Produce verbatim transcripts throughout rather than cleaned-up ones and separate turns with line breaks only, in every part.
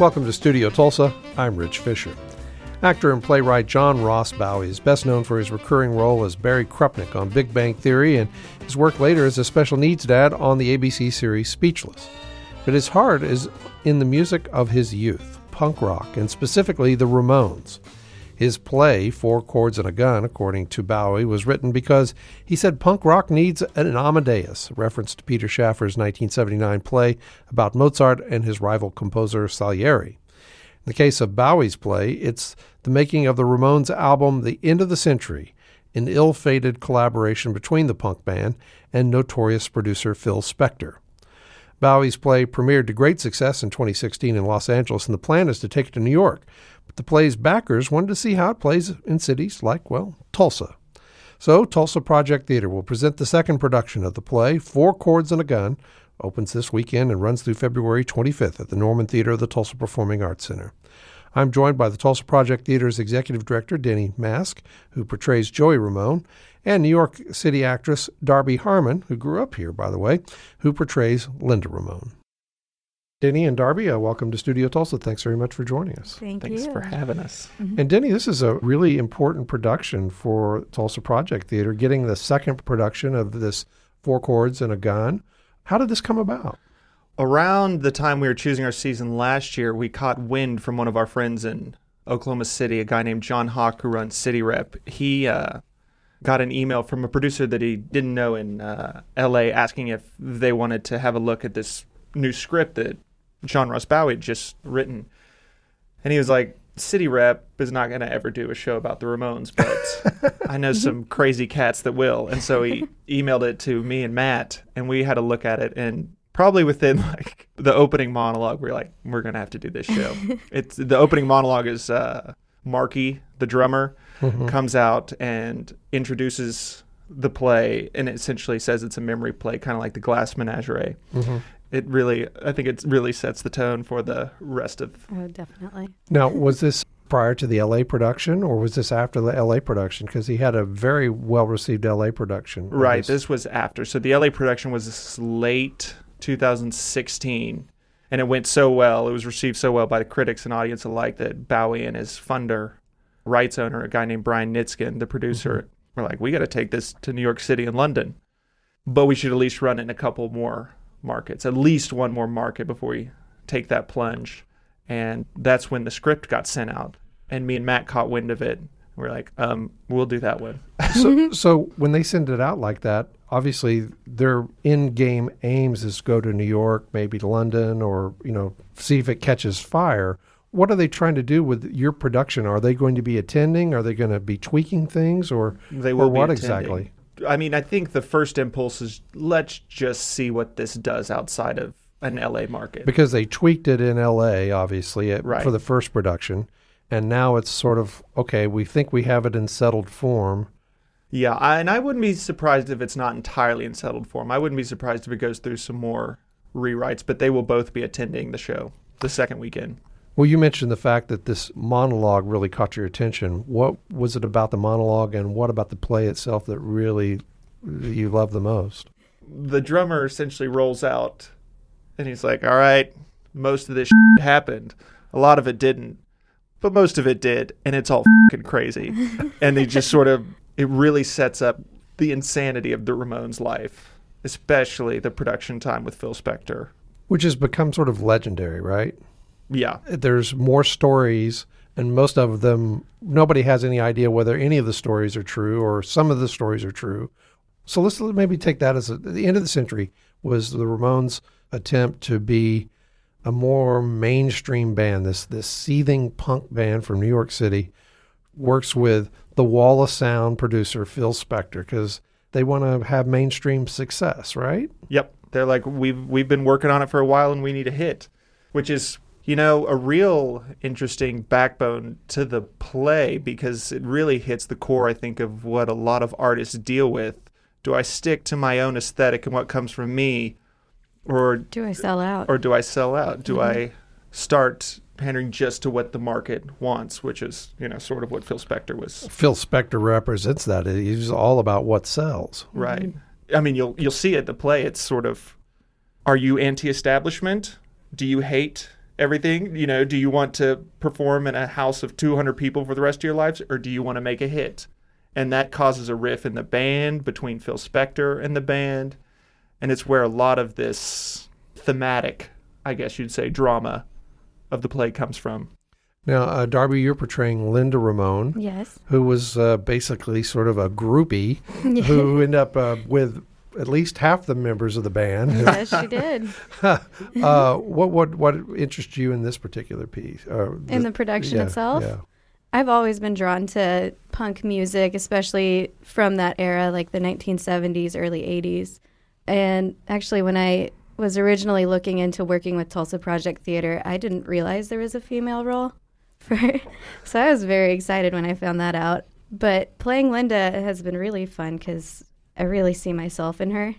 Welcome to Studio Tulsa. I'm Rich Fisher. Actor and playwright John Ross Bowie is best known for his recurring role as Barry Krupnick on Big Bang Theory and his work later as a special needs dad on the A B C series Speechless. But his heart is in the music of his youth, punk rock, and specifically the Ramones. His play, Four Chords and a Gun, according to Bowie, was written because he said punk rock needs an Amadeus, a reference to Peter Shaffer's nineteen seventy-nine play about Mozart and his rival composer Salieri. In the case of Bowie's play, it's the making of the Ramones album The End of the Century, an ill-fated collaboration between the punk band and notorious producer Phil Spector. Bowie's play premiered to great success in twenty sixteen in Los Angeles, and the plan is to take it to New York. But the play's backers wanted to see how it plays in cities like, well, Tulsa. So Tulsa Project Theater will present the second production of the play, Four Chords and a Gun, opens this weekend and runs through February twenty-fifth at the Norman Theater of the Tulsa Performing Arts Center. I'm joined by the Tulsa Project Theater's executive director, Denny Mask, who portrays Joey Ramone, and New York City actress Darby Harmon, who grew up here, by the way, who portrays Linda Ramone. Denny and Darby, uh, welcome to Studio Tulsa. Thanks very much for joining us.
Thank
Thanks
you.
for having us.
Mm-hmm.
And Denny, this is a really important production for Tulsa Project Theater, getting the second production of this Four Chords and a Gun. How did this come about?
Around the time we were choosing our season last year, we caught wind from one of our friends in Oklahoma City, a guy named John Hawk who runs City Rep. He uh, got an email from a producer that he didn't know in uh, L A asking if they wanted to have a look at this new script that John Ross Bowie had just written. And he was like, City Rep is not going to ever do a show about the Ramones, but I know some crazy cats that will. And so he emailed it to me and Matt, and we had a look at it. And probably within like the opening monologue, we we're like, we're going to have to do this show. It's the opening monologue is uh, Marky, the drummer, mm-hmm. comes out and introduces the play, and it essentially says it's a memory play, kind of like the Glass Menagerie. Mm-hmm. It really, I think it really sets the tone for the rest of...
Oh, definitely.
Now, was this prior to the L A production, or was this after the L A production? Because he had a very well-received L A production.
Right,
this.
this was after. So the L A production was late two thousand sixteen, and it went so well, it was received so well by the critics and audience alike that Bowie and his funder, rights owner, a guy named Brian Nitzkin, the producer, mm-hmm. were like, we got to take this to New York City and London, but we should at least run it in a couple more markets, at least one more market before we take that plunge. And that's when the script got sent out, and me and Matt caught wind of it. We're like, um, we'll do that one.
so, so when they send it out like that, obviously their in-game aims is go to New York, maybe to London, or, you know, see if it catches fire. What are they trying to do with your production? Are they going to be attending? Are they going to be tweaking things, or,
they will
or what
be
exactly?
I mean, I think the first impulse is let's just see what this does outside of an L A market.
Because they tweaked it in L A, obviously, at,
right.
for the first production. And now it's sort of, okay, we think we have it in settled form.
Yeah, I, and I wouldn't be surprised if it's not entirely in settled form. I wouldn't be surprised if it goes through some more rewrites, but they will both be attending the show the second weekend.
Well, you mentioned the fact that this monologue really caught your attention. What was it about the monologue, and what about the play itself that really you love the most?
The drummer essentially rolls out, and he's like, all right, most of this shit happened. A lot of it didn't, but most of it did, and it's all fucking crazy. And they just sort of, it really sets up the insanity of the Ramones' life, especially the production time with Phil Spector.
Which has become sort of legendary, right?
Yeah.
There's more stories, and most of them, nobody has any idea whether any of the stories are true or some of the stories are true. So let's maybe take that as a, the end of the century was the Ramones' attempt to be a more mainstream band. This this seething punk band from New York City works with the Wall of Sound producer Phil Spector because they want to have mainstream success, right?
Yep. They're like, we've we've been working on it for a while and we need a hit, which is, you know, a real interesting backbone to the play because it really hits the core, I think, of what a lot of artists deal with. Do I stick to my own aesthetic and what comes from me, or
do I sell out?
Or do I sell out? Do mm-hmm. I start pandering just to what the market wants, which is, you know, sort of what Phil Spector was.
Phil Spector represents that. He's all about what sells.
Right.
Mm-hmm.
I mean, you'll you'll see at the play, it's sort of, are you anti-establishment? Do you hate everything. You know, do you want to perform in a house of two hundred people for the rest of your lives, or do you want to make a hit? And that causes a riff in the band between Phil Spector and the band. And it's where a lot of this thematic, I guess you'd say, drama of the play comes from.
Now, uh, Darby, you're portraying Linda Ramone.
Yes.
Who was uh, basically sort of a groupie who ended up uh, with at least half the members of the band.
Yes, she did.
uh, what what what interests you in this particular piece? Uh, the,
in the production
yeah,
itself?
Yeah.
I've always been drawn to punk music, especially from that era, like the nineteen seventies, early eighties. And actually, when I was originally looking into working with Tulsa Project Theater, I didn't realize there was a female role. For so I was very excited when I found that out. But playing Linda has been really fun because I really see myself in her.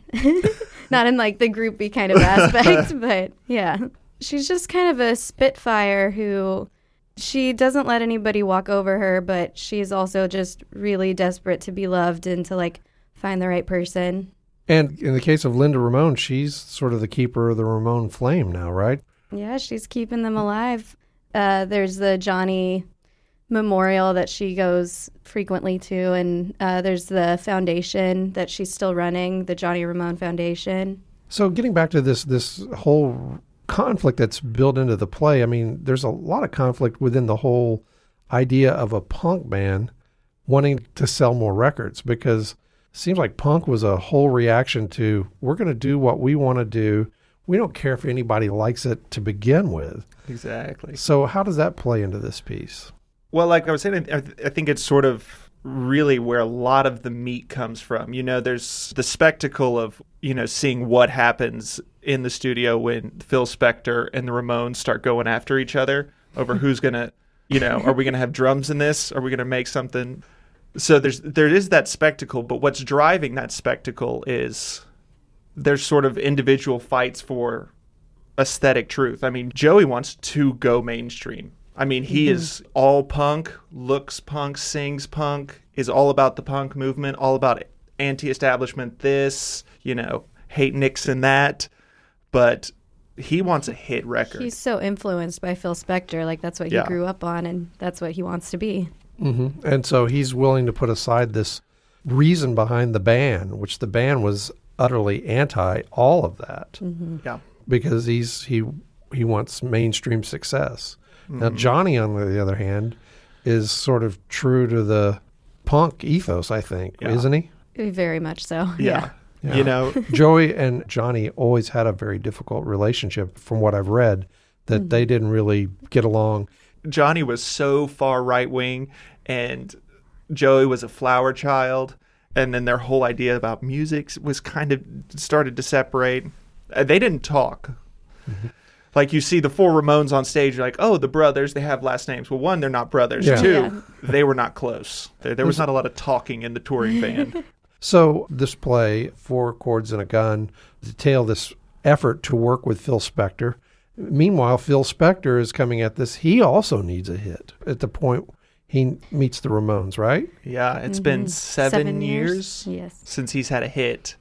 Not in like the groupie kind of aspect, but yeah. She's just kind of a spitfire who, she doesn't let anybody walk over her, but she's also just really desperate to be loved and to like find the right person.
And in the case of Linda Ramone, she's sort of the keeper of the Ramone flame now, right?
Yeah, she's keeping them alive. Uh, there's the Johnny Memorial that she goes frequently to, and uh, there's the foundation that she's still running, the Johnny Ramone Foundation.
So getting back to this this whole conflict that's built into the play, I mean, there's a lot of conflict within the whole idea of a punk band wanting to sell more records, because it seems like punk was a whole reaction to, we're going to do what we want to do. We don't care if anybody likes it to begin with.
Exactly.
So how does that play into this piece?
Well, like I was saying, I, th- I think it's sort of really where a lot of the meat comes from. You know, there's the spectacle of, you know, seeing what happens in the studio when Phil Spector and the Ramones start going after each other over who's going to, you know, are we going to have drums in this? Are we going to make something? So there's there is that spectacle, but what's driving that spectacle is there's sort of individual fights for aesthetic truth. I mean, Joey wants to go mainstream. I mean, he mm-hmm. is all punk, looks punk, sings punk, is all about the punk movement, all about anti-establishment this, you know, hate Nixon that. But he wants a hit record.
He's so influenced by Phil Spector. Like, that's what he
yeah.
grew up on, and that's what he wants to be.
Mm-hmm. And so he's willing to put aside this reason behind the ban, which the ban was utterly anti all of that.
Mm-hmm.
Yeah.
Because he's he he wants mainstream success.
Mm-hmm.
Now Johnny, on the other hand, is sort of true to the punk ethos, I think,
yeah.
isn't he?
Very much so.
Yeah.
yeah.
yeah.
You know,
Joey and Johnny always had a very difficult relationship, from what I've read, that mm-hmm. they didn't really get along.
Johnny was so far right wing, and Joey was a flower child. And then their whole idea about music was kind of started to separate. Uh, they didn't talk. Mm-hmm. Like, you see the four Ramones on stage, you're like, oh, the brothers, they have last names. Well, one, they're not brothers.
Yeah.
Two,
Yeah.
they were not close. There, there was not a lot of talking in the touring band.
So this play, Four Chords and a Gun, detail this effort to work with Phil Spector. Meanwhile, Phil Spector is coming at this. He also needs a hit at the point he meets the Ramones, right?
Yeah, it's
mm-hmm.
been seven,
seven
years,
years yes.
since he's had a hit.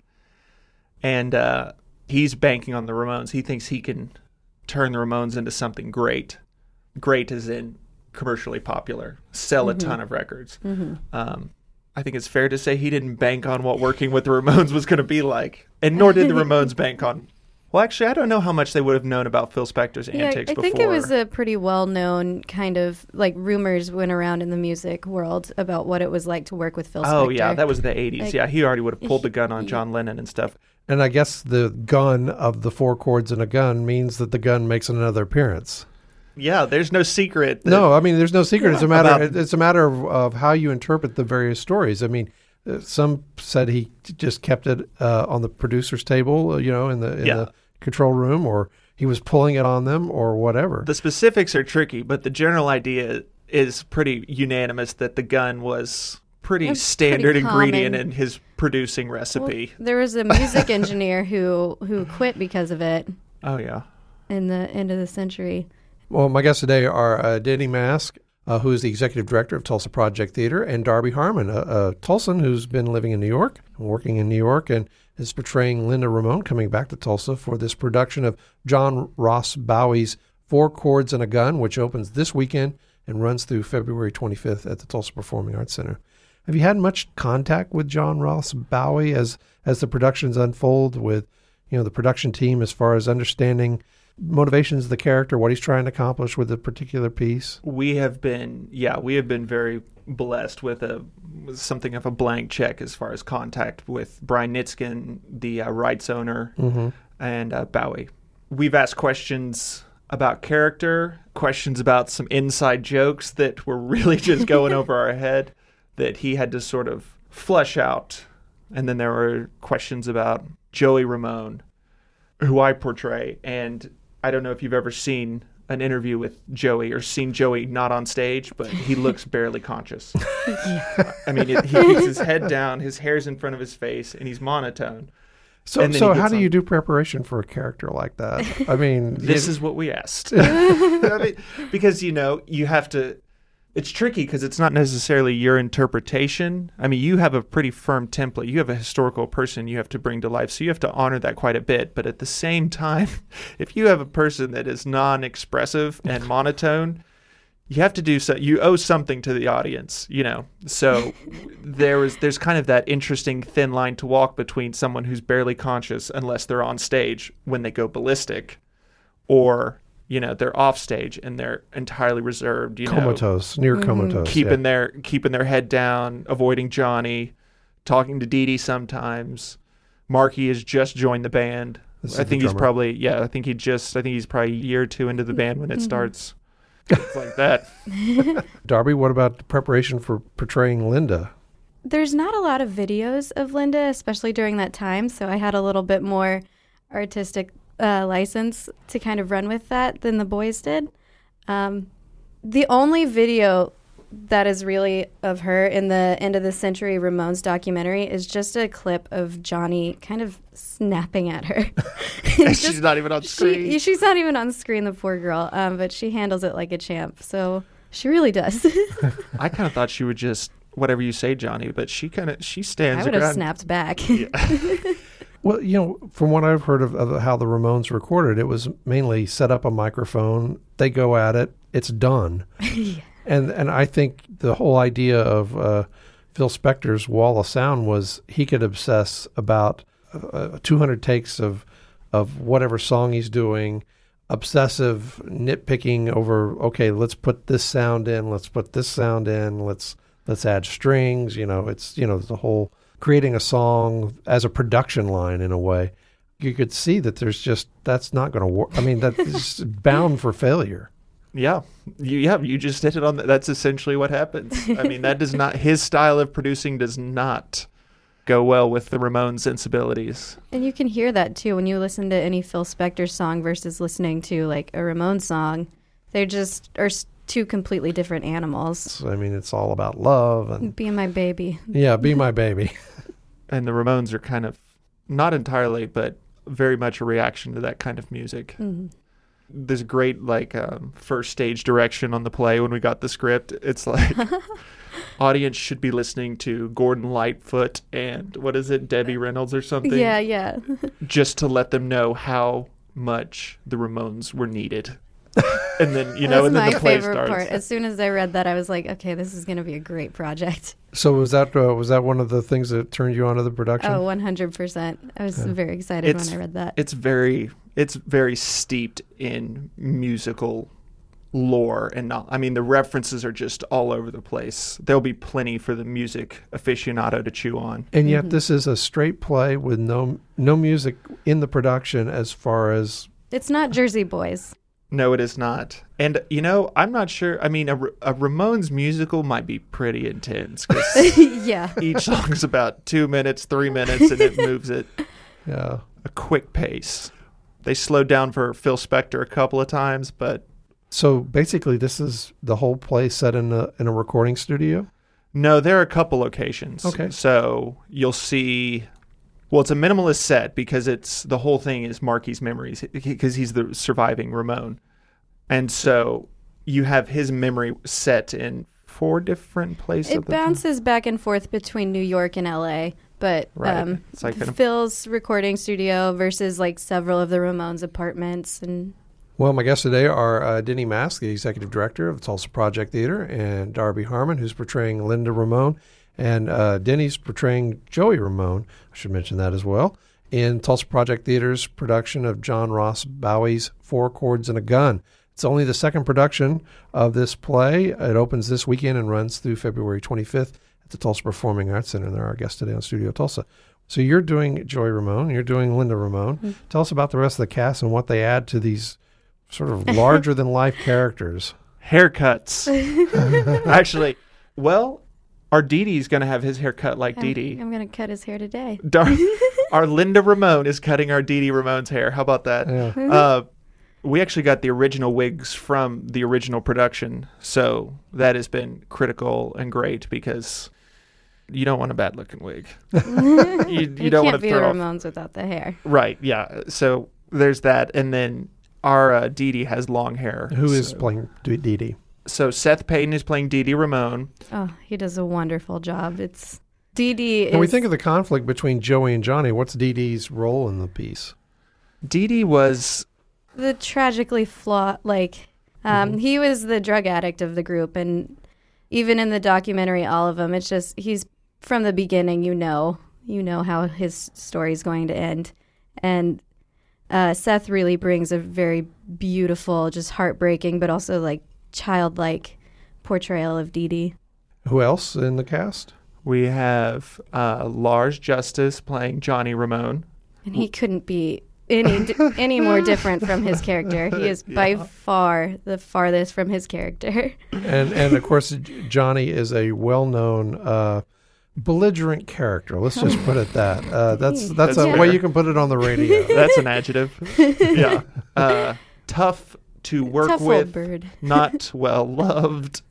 And uh, he's banking on the Ramones. He thinks he can turn the Ramones into something great. Great as in commercially popular. Sell
mm-hmm.
a ton of records.
Mm-hmm.
Um, I think it's fair to say he didn't bank on what working with the Ramones was going to be like. And nor did the Ramones bank on... Well, actually, I don't know how much they would have known about Phil Spector's
yeah,
antics
I
before.
think it was a pretty well-known kind of, like, rumors went around in the music world about what it was like to work with Phil Spector.
Oh, yeah, that was the eighties.
Like,
yeah, he already would have pulled the gun on
he,
John Lennon and stuff.
And I guess the gun of the Four Chords and a Gun means that the gun makes another appearance.
Yeah, there's no secret. That,
no, I mean, there's no secret. It's a matter.
About,
it's a matter of, of how you interpret the various stories. I mean, uh, some said he just kept it uh, on the producer's table, uh, you know, in the in
yeah.
the control room, or he was pulling it on them, or whatever.
The specifics are tricky, but the general idea is pretty unanimous that the gun was pretty
It's
standard
pretty
ingredient
common.
in his producing recipe.
Well, there was a music engineer who who quit because of it
Oh, yeah.
in the end of the century.
Well, my guests today are uh, Danny Mask, uh, who is the executive director of Tulsa Project Theater, and Darby Harmon, a, a Tulsan who's been living in New York, working in New York, and is portraying Linda Ramone coming back to Tulsa for this production of John Ross Bowie's Four Chords and a Gun, which opens this weekend and runs through February twenty-fifth at the Tulsa Performing Arts Center. Have you had much contact with John Ross Bowie as as the productions unfold with, you know, the production team as far as understanding motivations of the character, what he's trying to accomplish with a particular piece?
We have been, yeah, we have been very blessed with a with something of a blank check as far as contact with Brian Nitzkin, the uh, rights owner, mm-hmm. and uh, Bowie. We've asked questions about character, questions about some inside jokes that were really just going over our head that he had to sort of flush out. And then there were questions about Joey Ramone, who I portray. And I don't know if you've ever seen an interview with Joey or seen Joey not on stage, but he looks barely conscious. Yeah. I mean, it, he keeps his head down, his hair's in front of his face, and he's monotone.
So, so how do on. you do preparation for a character like that? I mean,
this is what we asked. I mean, because, you know, you have to, it's tricky because it's not necessarily your interpretation. I mean, you have a pretty firm template. You have a historical person you have to bring to life, so you have to honor that quite a bit. But at the same time, if you have a person that is non-expressive and monotone, you have to do so. You owe something to the audience, you know. So there was, there's kind of that interesting thin line to walk between someone who's barely conscious, unless they're on stage when they go ballistic, or, you know, they're off stage and they're entirely reserved, you
comatose,
know,
near comatose,
keeping
yeah.
their keeping their head down, avoiding Johnny, talking to Dee Dee sometimes. Marky has just joined the band.
This
I think he's probably yeah. I think he just I think he's probably a year or two into the band when it starts. It's like that.
Darby, what about the preparation for portraying Linda?
There's not a lot of videos of Linda, especially during that time, so I had a little bit more artistic uh, license to kind of run with that than the boys did. Um, the only video that is really of her in the End of the Century Ramones documentary is just a clip of Johnny kind of snapping at her.
Just, she's not even on screen.
She, she's not even on screen, the poor girl, um, but she handles it like a champ. So she really does.
I kind of thought she would just, whatever you say, Johnny, but she kind of, she stands
I would
around.
have snapped back.
Yeah.
Well, you know, from what I've heard of, of how the Ramones recorded, it was mainly set up a microphone, they go at it, it's done. Yeah. And and I think the whole idea of uh, Phil Spector's Wall of Sound was he could obsess about uh, two hundred takes of of whatever song he's doing, obsessive nitpicking over, okay, let's put this sound in, let's put this sound in, let's let's add strings. You know, it's, you know, the whole creating a song as a production line in a way. You could see that there's just, that's not going to work. I mean, that is bound for failure.
Yeah, you yeah you just hit it on. The, that's essentially what happens. I mean, that does not, his style of producing does not go well with the Ramones' sensibilities.
And you can hear that too when you listen to any Phil Spector song versus listening to like a Ramones song. They just are two completely different animals.
I mean, it's all about love and
be my baby.
Yeah, be my baby.
And the Ramones are kind of not entirely, but very much a reaction to that kind of music. Mm-hmm. There's great like um, first stage direction on the play when we got the script. It's like audience should be listening to Gordon Lightfoot and what is it, Debbie Reynolds or something?
Yeah, yeah.
Just to let them know how much the Ramones were needed. And then, you know, and then the play starts. That's my favorite part.
As soon as I read that, I was like, okay, this is going to be a great project.
So was that uh, was that one of the things that turned you onto the production?
Oh, one hundred percent. I was yeah. very excited
it's,
when I read that.
It's very it's very steeped in musical lore and not, I mean, the references are just all over the place. There'll be plenty for the music aficionado to chew on.
And yet mm-hmm. this is a straight play with no no music in the production as far as...
It's not Jersey Boys.
No, it is not. And, you know, I'm not sure. I mean, a, a Ramones musical might be pretty intense.
Yeah.
Each song's about two minutes, three minutes, and it moves at
yeah.
a quick pace. They slowed down for Phil Spector a couple of times, but...
So basically this is the whole play set in a, in a recording studio?
No, there are a couple locations.
Okay.
So you'll see... Well, it's a minimalist set because it's the whole thing is Marky's memories because he's the surviving Ramone. And so you have his memory set in four different places.
It bounces time. back and forth between New York and L A, but
right.
um,
it's like
Phil's recording studio versus like several of the Ramones' apartments. And
Well, my guests today are uh, Denny Mask, the executive director of the Tulsa Project Theater, and Darby Harmon, who's portraying Linda Ramone. And uh, Denny's portraying Joey Ramone, I should mention that as well, in Tulsa Project Theater's production of John Ross Bowie's Four Chords and a Gun. It's only the second production of this play. It opens this weekend and runs through February twenty-fifth at the Tulsa Performing Arts Center. And they're our guest today on Studio Tulsa. So you're doing Joey Ramone, you're doing Linda Ramone. Mm-hmm. Tell us about the rest of the cast and what they add to these sort of larger-than-life characters.
Haircuts. Actually, well... Our Dee Dee's going to have his hair cut like Dee Dee.
I'm going to cut his hair today.
Dar- our Linda Ramone is cutting our Dee Dee Ramone's hair. How about that?
Yeah.
Uh, we actually got the original wigs from the original production, so that has been critical and great because you don't want a bad-looking wig. you, you,
you
don't
can't
want to
be
throw
the
off.
Ramones without the hair.
Right, yeah. So there's that, and then our uh, Dee Dee has long hair.
Who
so.
is playing Dee Dee?
So Seth Payton is playing Dee Dee Ramone.
Oh, he does a wonderful job. It's Dee Dee.
When we think of the conflict between Joey and Johnny, what's Dee Dee's role in the piece?
Dee Dee was
the tragically flawed. Like um, mm-hmm. he was the drug addict of the group, and even in the documentary, all of them. It's just he's from the beginning. You know, you know how his story is going to end, and uh, Seth really brings a very beautiful, just heartbreaking, but also like. Childlike portrayal of Dee Dee.
Who else in the cast?
We have uh, Lars Justice playing Johnny Ramone.
And he couldn't be any any more different from his character. He is yeah. by far the farthest from his character.
And, and of course, Johnny is a well-known uh, belligerent character. Let's just put it that. Uh, that's that's, that's a fair. way you can put it on the radio.
That's an adjective. Yeah. Uh, tough. To work
Tough
with,
old bird.
Not well loved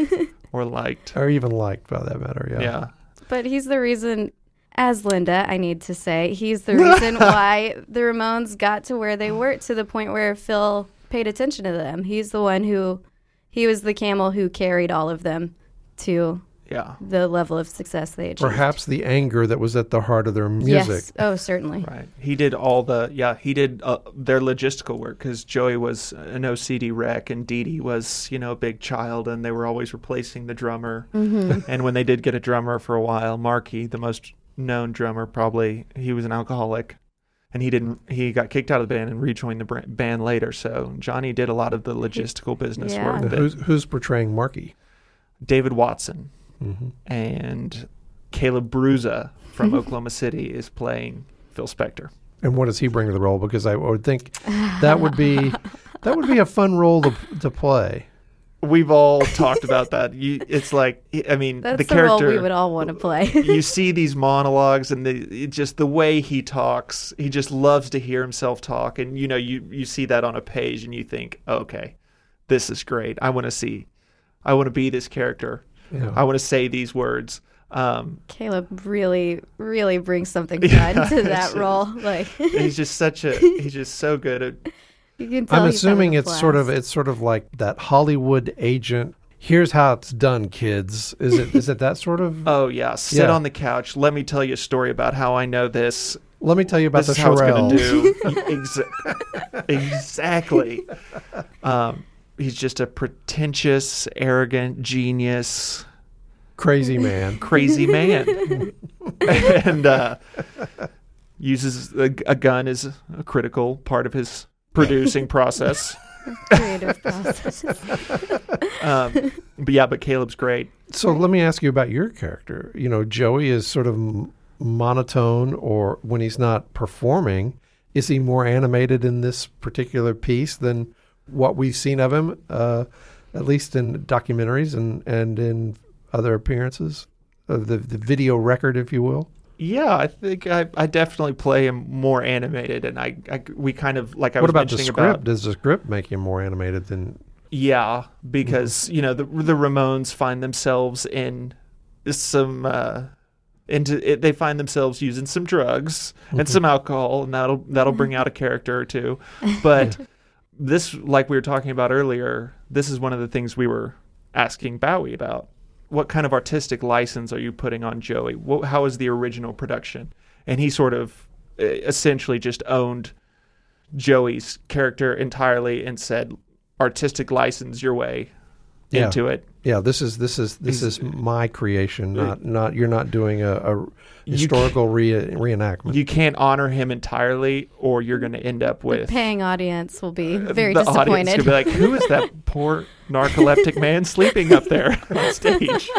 or liked.
Or even liked, by that matter, yeah.
Yeah.
But he's the reason, as Linda, I need to say, he's the reason why the Ramones got to where they were, to the point where Phil paid attention to them. He's the one who, he was the camel who carried all of them to
yeah.
the level of success they achieved.
Perhaps the anger that was at the heart of their music.
Yes. Oh, certainly.
Right. He did all the, yeah, he did uh, their logistical work because Joey was an O C D wreck and Dee Dee was, you know, a big child and they were always replacing the drummer.
Mm-hmm.
And when they did get a drummer for a while, Marky, the most known drummer, probably, he was an alcoholic. And he didn't. He got kicked out of the band and rejoined the band later. So Johnny did a lot of the logistical business
yeah.
work.
Who's, who's portraying Marky?
David Watson.
Mm-hmm.
And Caleb Bruza from Oklahoma City is playing Phil Spector.
And what does he bring to the role? Because I would think that would be that would be a fun role to to play.
We've all talked about that. You, it's like, I mean,
That's
the,
the
character
role we would all want to play.
You see these monologues, and the it just the way he talks. He just loves to hear himself talk, and you know, you you see that on a page, and you think, okay, this is great. I want to see, I want to be this character.
Yeah.
I want to say these words. Um,
Caleb really, really brings something fun
yeah,
to that role. Like
he's just such a, he's just so good at.
You can tell
I'm
he's
assuming
having a
it's
blast.
sort of it's sort of like that Hollywood agent. Here's how it's done, kids. Is it is it that sort of?
Oh yeah, sit
Yeah.
on the couch. Let me tell you a story about how I know this.
Let me tell you about
This
the
is how it's going
Shirelles.
to do. Exa- exactly. Um, he's just a pretentious, arrogant genius.
Crazy man.
Crazy man. And uh, uses a, a gun as a critical part of his producing process.
Creative process.
Um, but yeah, but Caleb's great.
So let me ask you about your character. You know, Joey is sort of m- monotone, or when he's not performing, is he more animated in this particular piece than what we've seen of him, uh, at least in documentaries and, and in other appearances, uh, the the video record, if you will?
Yeah, I think I, I definitely play him more animated, and I, I we kind of like I
what
was
about the
mentioning
script?
about.
Does the script make him more animated than?
Yeah, because you know the the Ramones find themselves in some uh, into it, they find themselves using some drugs and some alcohol, and that'll that'll bring out a character or two. But this, like we were talking about earlier, this is one of the things we were asking Bowie about. What kind of artistic license are you putting on Joey? What, how is the original production? And he sort of uh, essentially just owned Joey's character entirely and said, artistic license your way
Yeah.
into it.
Yeah, this is this is this
He's-
is my creation. Not not you're not doing a, a historical re- reenactment.
You can't honor him entirely, or you're going to end up
The
with
paying audience will be very
the audience
disappointed.
could be like, who is that poor narcoleptic man sleeping up there on stage?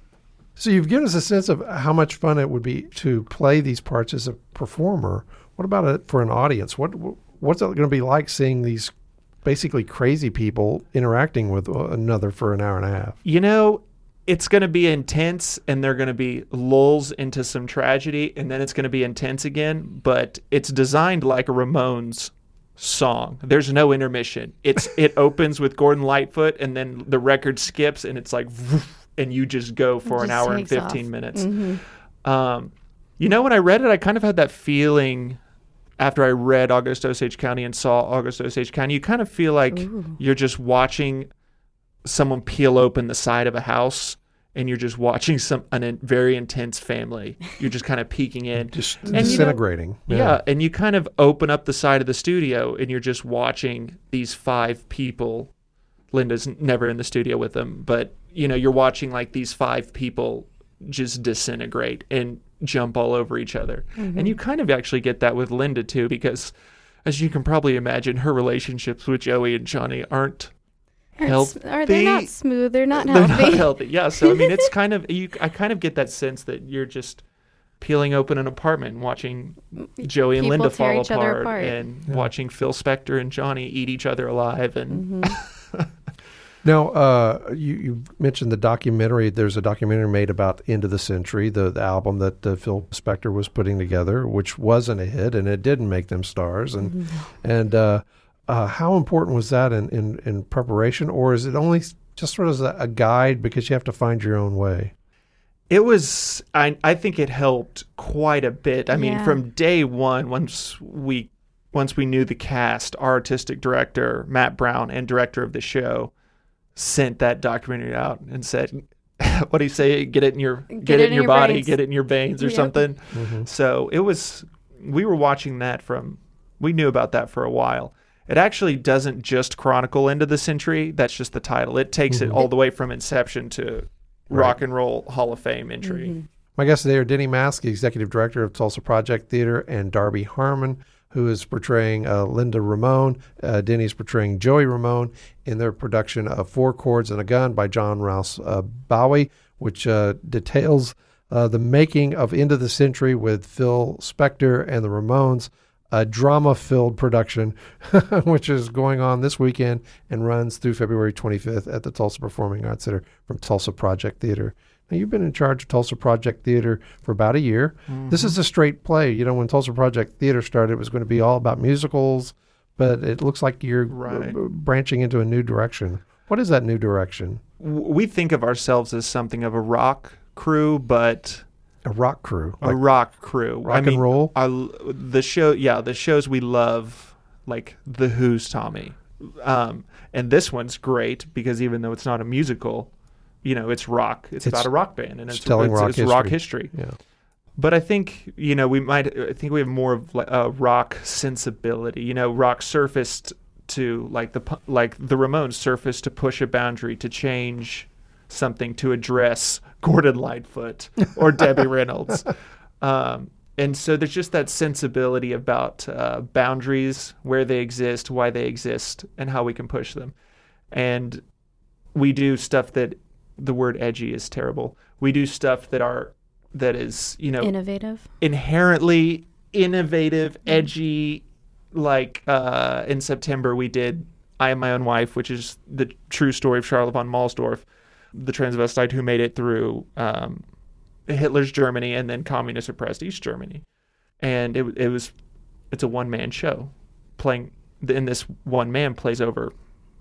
So you've given us a sense of how much fun it would be to play these parts as a performer. What about it for an audience? What what's it going to be like seeing these basically crazy people interacting with another for an hour and a half?
You know, it's going to be intense, and they're going to be lulls into some tragedy, and then it's going to be intense again. But it's designed like a Ramones song. There's no intermission. It's it opens with Gordon Lightfoot, and then the record skips, and it's like, woof, and you just go for
It
an
just
hour and
takes
fifteen
off.
minutes.
Mm-hmm.
Um, you know, when I read it, I kind of had that feeling after I read August Osage County and saw August Osage County. You kind of feel like
Ooh.
you're just watching someone peel open the side of a house, and you're just watching some an in, very intense family. You're just kind of peeking in.
Just
And you know-
disintegrating.
Yeah. and you kind of open up the side of the studio, and you're just watching these five people. Linda's never in the studio with them, but you know, you're watching like these five people just disintegrate and jump all over each other.
Mm-hmm.
And you kind of actually get that with Linda too, because as you can probably imagine, her relationships with Joey and Johnny aren't healthy.
Are they not smooth? They're not
They're
healthy.
not healthy. Yeah. So I mean, it's kind of you. I kind of get that sense that you're just peeling open an apartment and watching Joey and
People
Linda
tear
fall
each other
apart,
apart.
and
Yeah.
watching Phil Spector and Johnny eat each other alive. And
Mm-hmm.
Now, uh, you, you mentioned the documentary. There's a documentary made about End of the Century, the, the album that uh, Phil Spector was putting together, which wasn't a hit, and it didn't make them stars. And
Mm-hmm.
and uh, uh, how important was that in, in, in preparation, or is it only just sort of as a, a guide because you have to find your own way?
it was, I, I think it helped quite a bit. I mean,
Yeah.
from day one, once we once we knew the cast, our artistic director, Matt Brown, and director of the show, sent that documentary out and said, what do you say? Get it in your get, it in your, body,
brains.
get it in your veins or
Yep.
something.
Mm-hmm.
So it was, we were watching that from, we knew about that for a while. It actually doesn't just chronicle End of the Century. That's just the title. It takes
Mhm.
it all the way from inception to
Right.
Rock and Roll Hall of Fame entry.
Mhm.
My guests today are Denny Mask, executive director of Tulsa Project Theater, and Darby Harmon, who is portraying uh, Linda Ramone. Uh, Denny's portraying Joey Ramone in their production of Four Chords and a Gun by John Rouse uh, Bowie, which uh, details uh, the making of End of the Century with Phil Spector and the Ramones, a drama-filled production, which is going on this weekend and runs through February twenty-fifth at the Tulsa Performing Arts Center from Tulsa Project Theater. Now, you've been in charge of Tulsa Project Theater for about a year. This is a straight play. You know, when Tulsa Project Theater started, it was going to be all about musicals, but it looks like you're
Right.
uh, branching into a new direction. What is that new direction?
W- We think of ourselves as something of a rock crew, but
A rock crew,
a
like
rock crew.
rock
I mean,
and roll.
I, the show, yeah, the shows we love, like The Who's Tommy. Um, and this one's great because even though it's not a musical, you know, it's rock. It's,
It's-
about a rock band, and
it's
it's,
telling
it's,
rock
it's
history.
rock history.
Yeah.
But I think, you know, we might, I think we have more of like a rock sensibility. You know, rock surfaced to like the, pu- like the Ramones surfaced to push a boundary, to change something, to address Gordon Lightfoot or Debbie Reynolds. Um, and so there's just that sensibility about uh, boundaries, where they exist, why they exist, and how we can push them. And we do stuff that, the word edgy is terrible. We do stuff that are, that is, you know,
Innovative.
inherently innovative, edgy. Like uh, in September, we did I Am My Own Wife, which is the true story of Charlotte von Mahlsdorf, the transvestite who made it through um, Hitler's Germany and then communist oppressed East Germany. And it, it was, it's a one-man show. Playing, and this one man plays over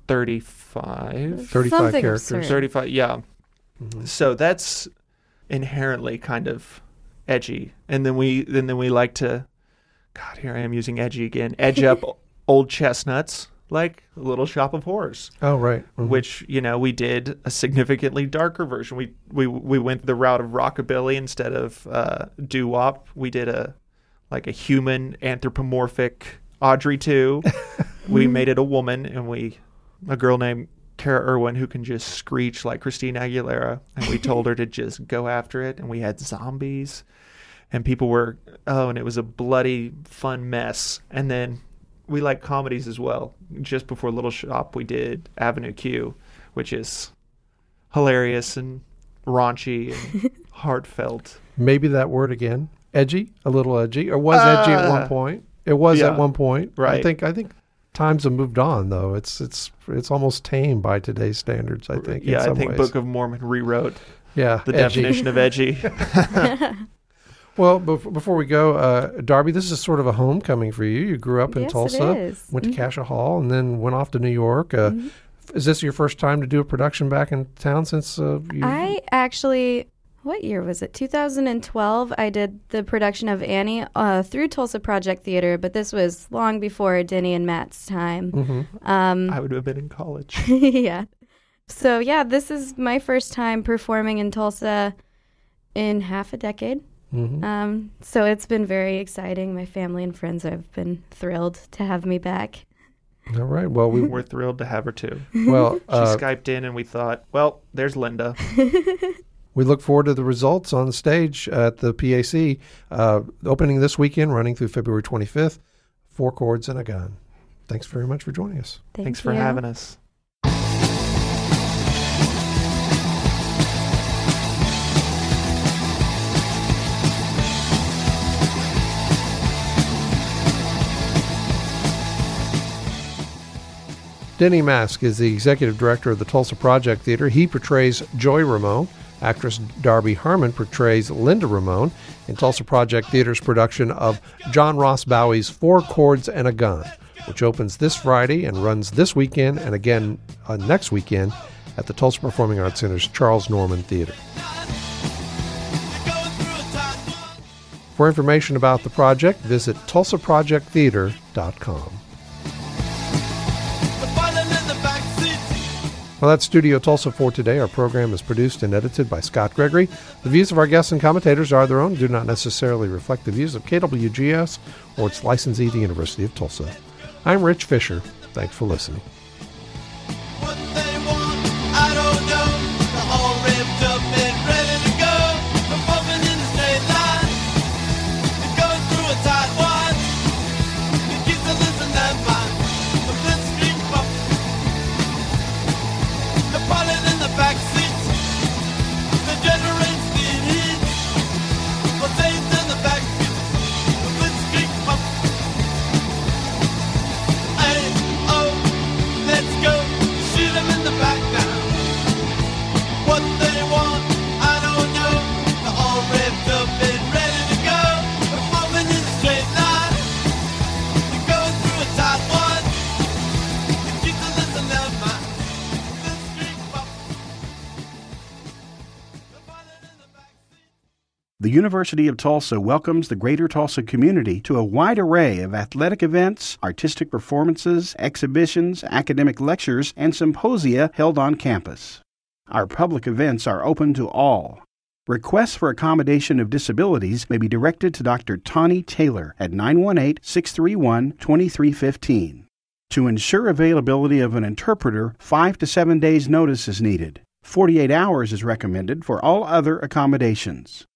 thirty-five,
thirty-five
Something
characters.
absurd.
thirty-five, yeah.
Mhm.
So that's inherently kind of edgy. And then we and then we like to, God, here I am using edgy again, edge up old chestnuts, like Little Shop of Horrors,
Oh, right. Mhm.
which, you know, we did a significantly darker version. We we we went the route of rockabilly instead of uh, doo-wop. We did a like a human anthropomorphic Audrey too. We made it a woman, and we a girl named Kara Irwin who can just screech like Christina Aguilera, and we told her to just go after it, and we had zombies, and people were oh, and it was a bloody fun mess. And then we like comedies as well. Just before Little Shop, we did Avenue Q, which is hilarious and raunchy and heartfelt.
Maybe that word again. Edgy, a little edgy, or was uh, edgy at one point. It was yeah, at one point.
Right.
I think. I think times have moved on, though. It's it's it's almost tame by today's standards. I think.
Yeah,
in some
I think
ways.
Book of Mormon rewrote.
Yeah,
the
edgy.
definition of edgy.
Well, bef- before we go, uh, Darby, this is sort of a homecoming for you. You grew up in
yes,
Tulsa,
it is.
went to
mm-hmm.
Cascia Hall, and then went off to New York. Uh,
mm-hmm.
Is this your first time to do a production back in town since uh, you?
I actually, what year was it? two thousand twelve. I did the production of Annie uh, through Tulsa Project Theater, but this was long before Denny and Matt's time.
Mm-hmm.
Um,
I would have been in college.
Yeah. So, yeah, this is my first time performing in Tulsa in half a decade.
Mm-hmm.
Um, so it's been very exciting. My family and friends have been thrilled to have me back.
All right. Well, we
We're thrilled to have her too.
well
She
uh,
Skyped in, and we thought, well, there's Linda.
we look forward to the results on the stage at the P A C, uh, opening this weekend, running through February twenty-fifth. Four Chords and a Gun. Thanks very much for joining us.
Thank
Thanks
you.
for having us.
Denny Mask is the executive director of the Tulsa Project Theater. He portrays Joy Ramone. Actress Darby Harmon portrays Linda Ramone in Tulsa Project Theater's production of John Ross Bowie's Four Chords and a Gun, which opens this Friday and runs this weekend and again uh, next weekend at the Tulsa Performing Arts Center's Charles Norman Theater. For information about the project, visit tulsa project theater dot com. Well, that's Studio Tulsa for today. Our program is produced and edited by Scott Gregory. The views of our guests and commentators are their own, do not necessarily reflect the views of K W G S or its licensee, the University of Tulsa. I'm Rich Fisher. Thanks for listening.
The University of Tulsa welcomes the Greater Tulsa community to a wide array of athletic events, artistic performances, exhibitions, academic lectures, and symposia held on campus. Our public events are open to all. Requests for accommodation of disabilities may be directed to Doctor Tawny Taylor at nine one eight, six three one, two three one five. To ensure availability of an interpreter, five to seven days notice is needed. forty-eight hours is recommended for all other accommodations.